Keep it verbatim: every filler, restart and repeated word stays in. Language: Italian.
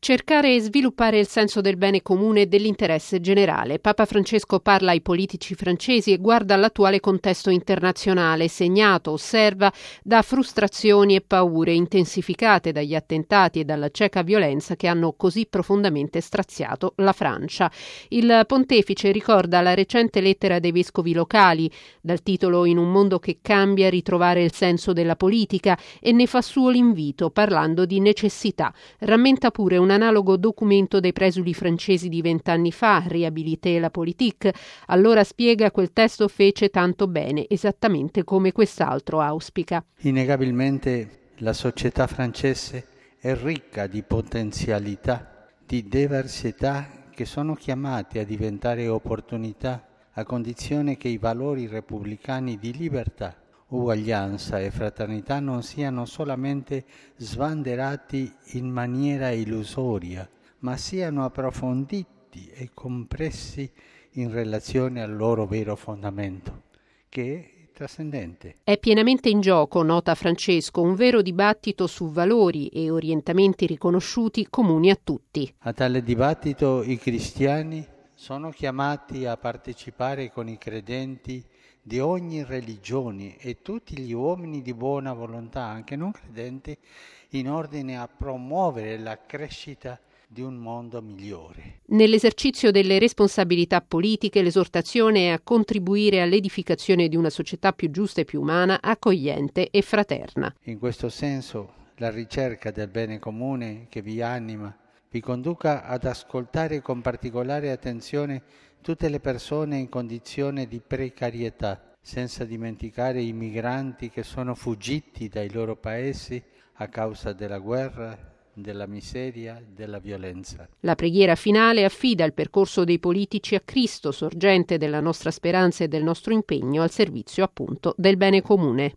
Cercare e sviluppare il senso del bene comune e dell'interesse generale. Papa Francesco parla ai politici francesi e guarda all'attuale contesto internazionale, segnato, osserva, da frustrazioni e paure intensificate dagli attentati e dalla cieca violenza che hanno così profondamente straziato la Francia. Il pontefice ricorda la recente lettera dei vescovi locali, dal titolo "In un mondo che cambia, ritrovare il senso della politica", e ne fa suo l'invito, parlando di necessità. Rammenta pure un analogo documento dei presuli francesi di vent'anni fa, Réhabiliter la politique. Allora spiega, quel testo fece tanto bene, esattamente come quest'altro auspica. Innegabilmente la società francese è ricca di potenzialità, di diversità che sono chiamate a diventare opportunità a condizione che i valori repubblicani di libertà, uguaglianza e fraternità non siano solamente sbanderati in maniera illusoria, ma siano approfonditi e compressi in relazione al loro vero fondamento, che è trascendente. È pienamente in gioco, nota Francesco, un vero dibattito su valori e orientamenti riconosciuti comuni a tutti. A tale dibattito i cristiani sono chiamati a partecipare con i credenti di ogni religione e tutti gli uomini di buona volontà, anche non credenti, in ordine a promuovere la crescita di un mondo migliore. Nell'esercizio delle responsabilità politiche, l'esortazione è a contribuire all'edificazione di una società più giusta e più umana, accogliente e fraterna. In questo senso, la ricerca del bene comune che vi anima vi conduca ad ascoltare con particolare attenzione tutte le persone in condizione di precarietà, senza dimenticare i migranti che sono fuggiti dai loro paesi a causa della guerra, della miseria, della violenza. La preghiera finale affida il percorso dei politici a Cristo, sorgente della nostra speranza e del nostro impegno al servizio appunto del bene comune.